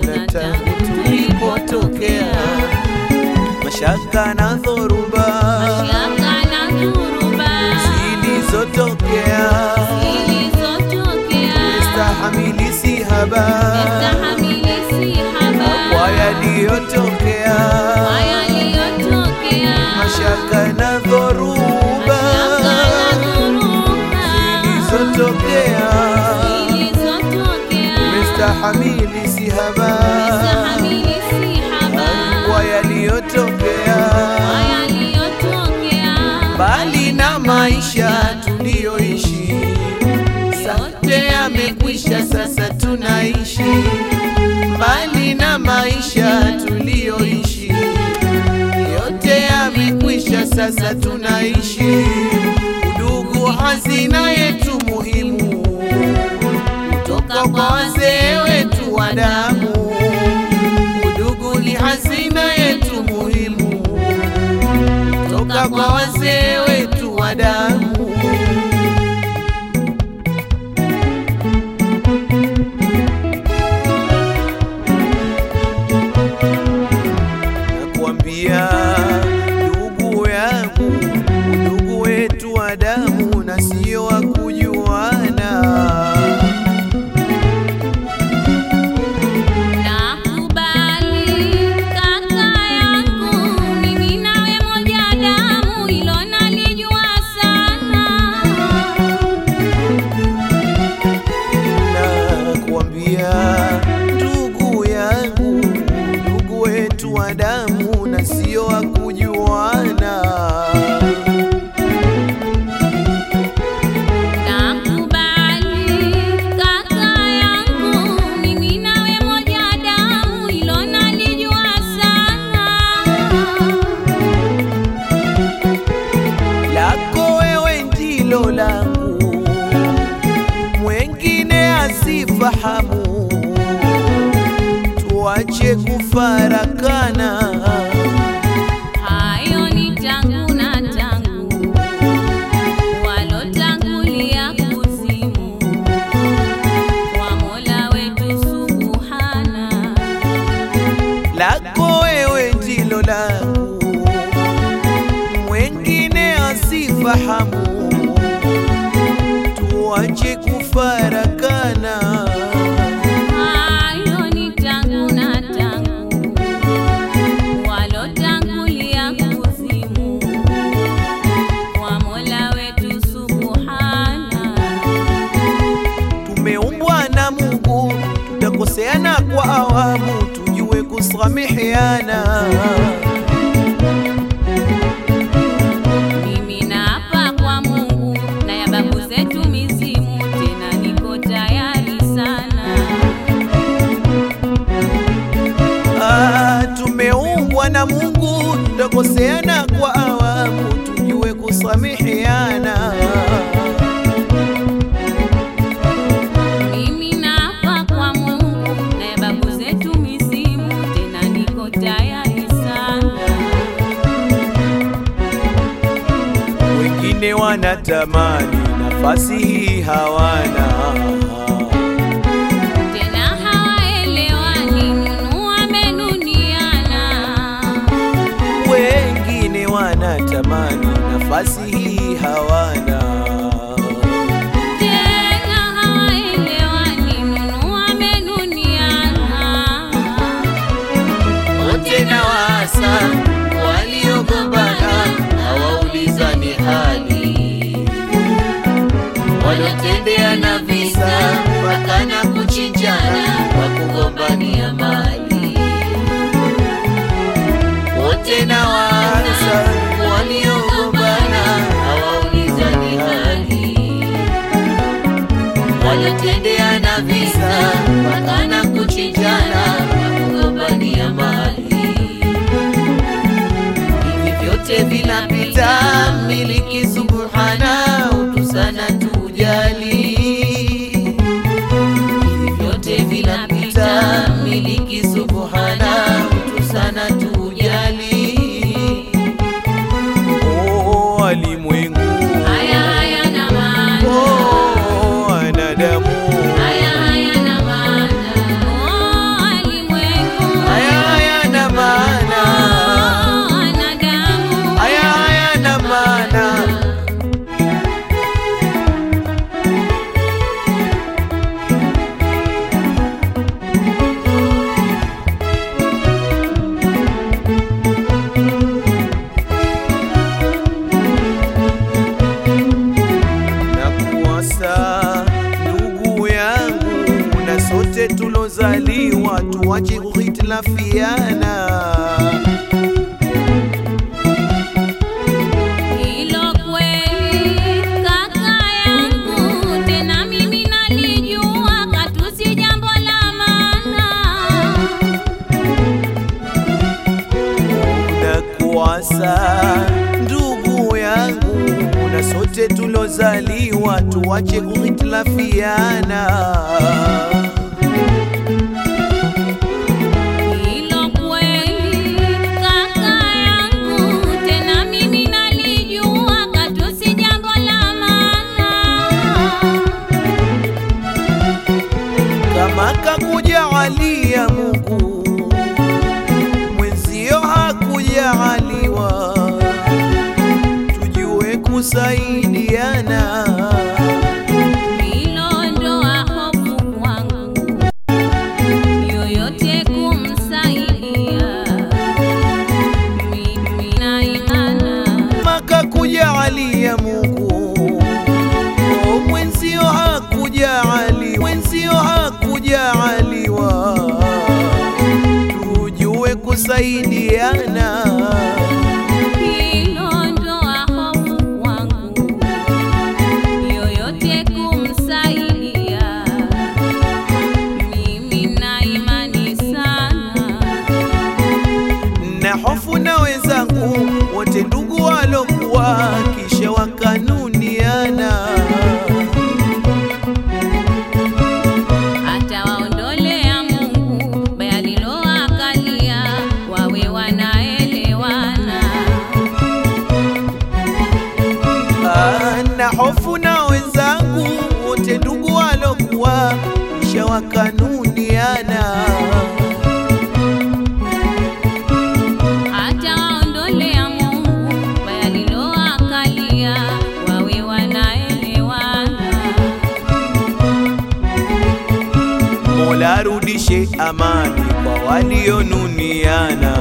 Mola tangu tulipotokea, mashaka na dhoruba zilizotokea, tustahamili sihaba kwa yaliyotokea, mashaka na dhoruba zilizotokea, tustahamili sihaba kwa yaliyotokea, bali na maisha tuliyoishi sote yamekwisha, sasa tunaishi mbali na maisha tuliyoishi, yote yamekwisha, sasa tunaishi. Udugu hazina yetu muhimu, kutoka kwa wazee wetu wa damu. Udugu ni hazina yetu muhimu, kutoka kwa wazee wetu wa damu. Nakuambia ndugu yangu, udugu wetu wa damu na sio wa kujuana. Ndugu yangu, ndugu wetu wa damu na sio wa kujuana. Nakubali kaka yangu, mimi nawe moja damu, hilo nalijua sana. Lako wewe ndilo langu, mwengine asifahamu. Tuache kufarakana, Hayo ni tangu na tangu, walotangulia kuzimu, kwa Mola wetu Subhana. lako wewe ndilo langu, mwengine asifahamu. Tuache kufarakana, Hayo ni tangu na tangu, walotangulia kuzimu, kwa Mola wetu Subhana. tumeumbwa na Mungu, tutakoseana kwa awamu, tujue kusameheana. Mimi naapa kwa Mungu na ya babu zetu mizimu, tena niko tayari sana. Tumeumbwa na Mungu, tutakoseana kwa awamu, tujue kusameheana. Mimi naapa kwa Mungu na ya babu zetu mizimu, tena niko tayari sana. Wengine wanatamani nafasi hii hawana, Tena hawaelewani, nunu wamenuniana. wengine wanatamani nafasi hii hawana. Tena hawaelewani, nunu wamenuniana. Wote na waasa waliogombana hawaulizani hali, walotendeana visa mpaka na kuchinjana kwa kugombania mali. Wote na waasa waliogombana hawaulizani hali, walotendeana visa mpaka na kuchinjana kwa kugombania mali. Hivi vyote vinapita, miliki Subhana, utu sana tujali. Hivi vyote vinapita, miliki tumezaliwa, tuache kuhitilafiana. Hilo kweli kaka yangu, tena mimi nalijua, katu si jambo la maana. Nakuasa ndugu yangu, na sote tulozaliwa, tuache kuhitilafiana. Hilo kweli kaka yangu, tena mimi nalijua, katu si jambo la maana. Kama kakujalia Mungu, mwenzio hakujaliwa, tujue kusaidiana. Hilo ndoa hofu kwangu, yoyote kumsaidia, mimi na imana. Kama kakujalia Mungu, mwenzio hakujaliwa, tujue kusaidiana. Hilo ndoa hofu kwangu, yoyote kumsaidia, mimi na imani sana. Na hofu na wenzangu wote ndugu walokuwa, kisha wakanuniana. Atawaondolea Mungu baya liloakalia, wawe wanaelewana. Na hofu na wenzangu wote ndugu walokuwa, kisha wakanuniana. Atawaondolea Mungu baya liloakalia, wawe wanaelewana. Mola arudishe amani kwa walionuniana.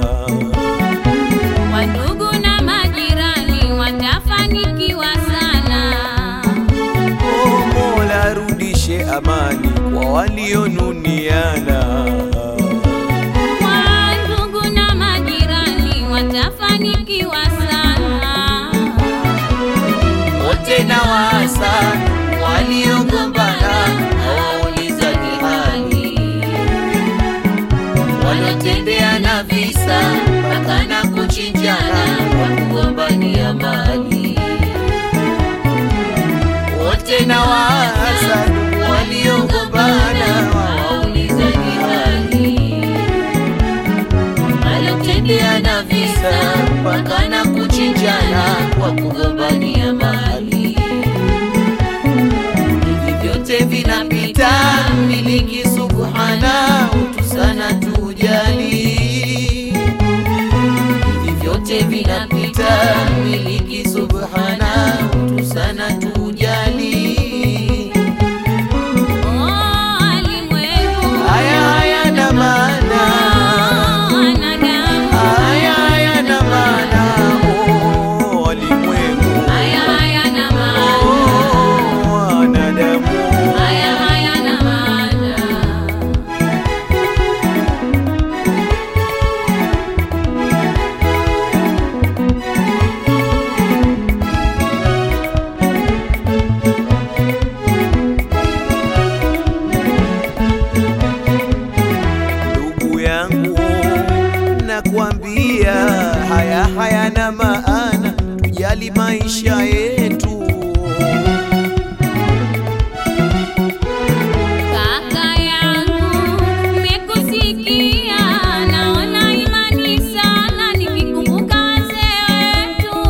Wandugu na majirani watafanikiwa sana. Mola arudishe amani kwa walionuniana. Wandugu na majirani watafanikiwa sana. Wote na waasa waliogombana, hawaulizani hali, walotendeana visa mpaka na kuchinjana kwa kugombania mali. Wote na waasa waliogombana, hawaulizani hali, walotendeana visa mpaka na kuchinjana kwa kugombania mali. Hivi vyote vinapita, miliki subhana, utu sana tujali. Hivi vyote vinapita, miliki subhana, utu sana tujali. Oh, alimwengu Haya na maana, wanadamu, haya na maana, oh walimwengu, haya na maana, oh wanadamu. haya na maana. Ndugu yangu nakwambia, haya na maana, tujali maisha yetu. Kaka yangu nimekusikia, naona imani sana nikikumbuka wazee wetu.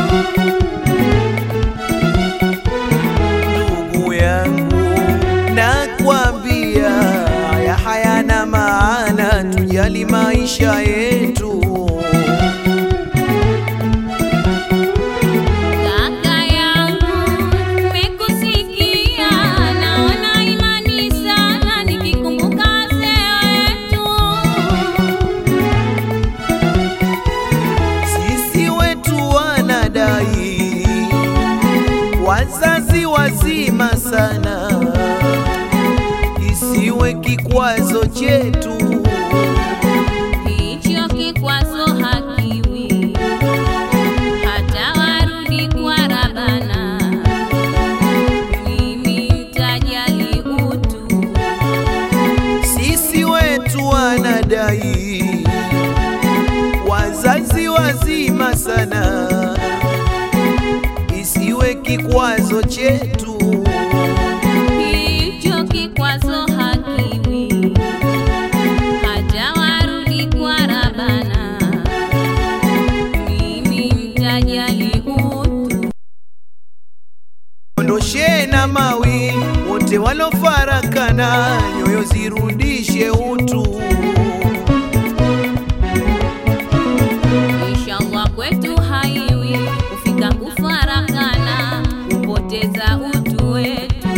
Ndugu yangu nakwambia, haya na maana, tujali maisha yetu. Kaka yangu nimekusikia, naona imani sana nikikumbuka wazee wetu. Sisi wetu wanadai wazazi wazima sana, isiwe kikwazo kikwazo chetu, hicho kikwazo hakiwi hata warudi kwa Rabana. Mimi nitajali utu, sisi wetu wanadai wazazi wazima sana, isiwe kikwazo chetu, hicho kikwazo hakiwi hata warudi kwa Rabana. Mimi nitajali utu, ondoshe na mawi wote walofarakana, nyoyo zirudishe utu. inshallah kwetu haiwi kufika kufarakana, kupoteza utu wetu.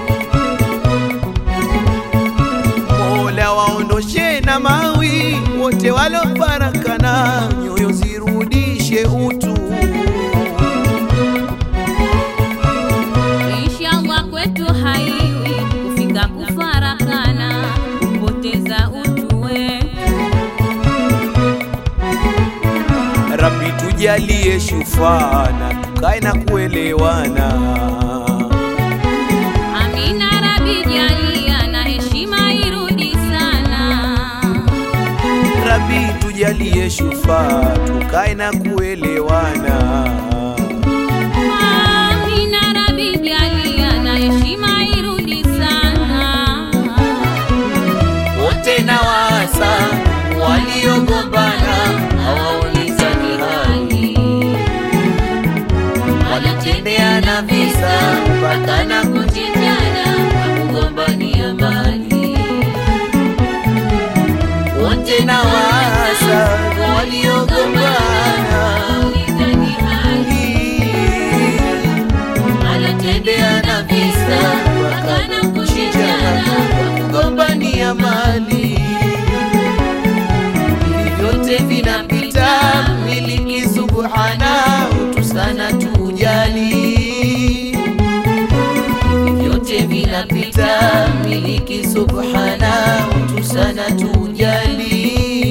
Mola waondoshe na mawi wote walofarakana, nyoyo zirudishe utu. Inshallah kwetu haiwi kufika kufarakana, kupoteza utu wetu. Rabbi tujalie shufana, tukae na kuelewana. Amina Rabbi jalia na heshima irudi sana. Rabbi tujalie shufa, tukae na kuelewana. Amina Rabbi jalia na heshima irudi sana. Wote na wasa waliogombana hawaulizani hali, wanatendeana visa mpaka na kuchinjana kwa kugombania mali. wote na wasa waliogombana hawaulizani hali, wanatendeana visa mpaka na kuchinjana kwa kugombania mali. Vyote vinapita, miliki subhana, utu sana tujali. Vyote vinapita, miliki subhana, utu sana tujali.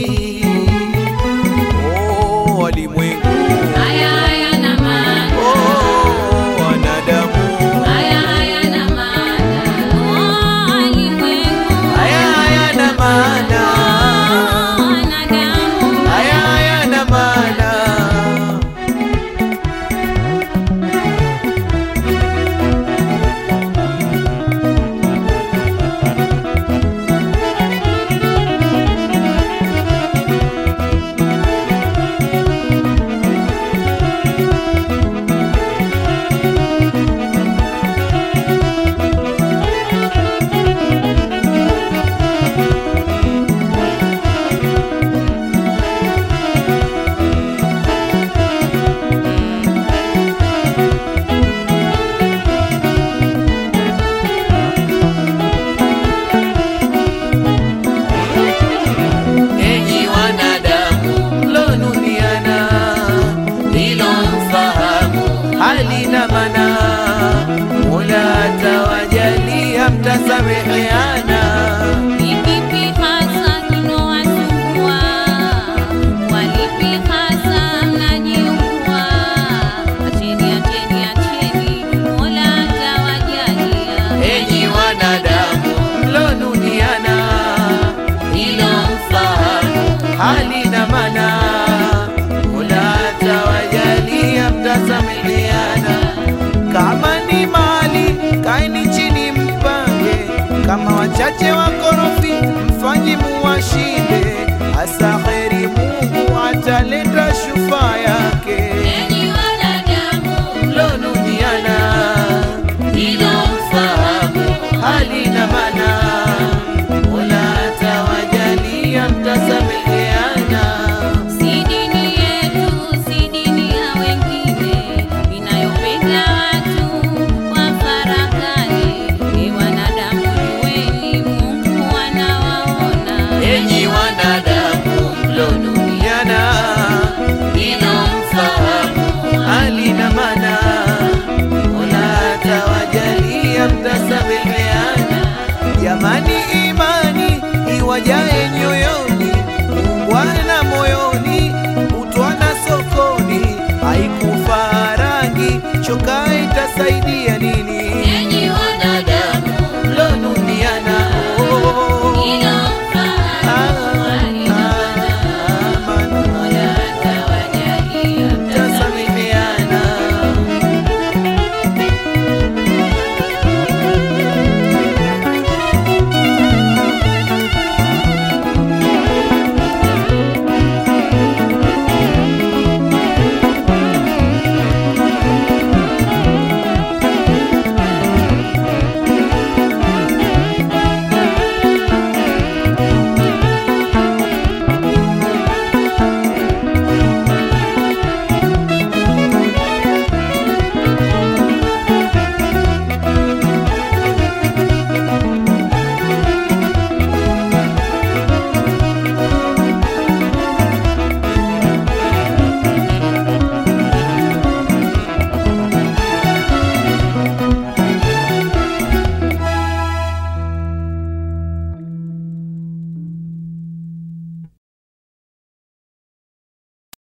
Oh, walimwengu, haya hayana maana. oh, wanadamu, Haya hayana maana. Oh, alimwengu. haya hayana maana, Oh, wanadamu. haya hayana maana. Enyi wanadamu mlonuniana, hilo mfahamu halina maana. Mola atawajalia mtasameheana. Ikipi hasa kinowasumbua? Walipi hasa mnajiungua? Acheni, acheni, acheni, Mola atawajalia. Enyi wanadamu mlonuniana, hilo mfahamu halina maana. Mola atawajalia mtasameheana. Kama ni mali kaeni chini mpange, kama wachache wakorofi mfanyi muwashinde. Hasa kheri Mungu ataleta shufa yake. Enyi wanadamu Mlonuniana, hilo mfahamu halina maana. Mola atawajalia mtasameheana. si dini yetu, si dini ya wengine inayopenda watu wafarakane. Ni wanadamu, jueni Mungu anawaona. Enyi wanadamu mlonuniana,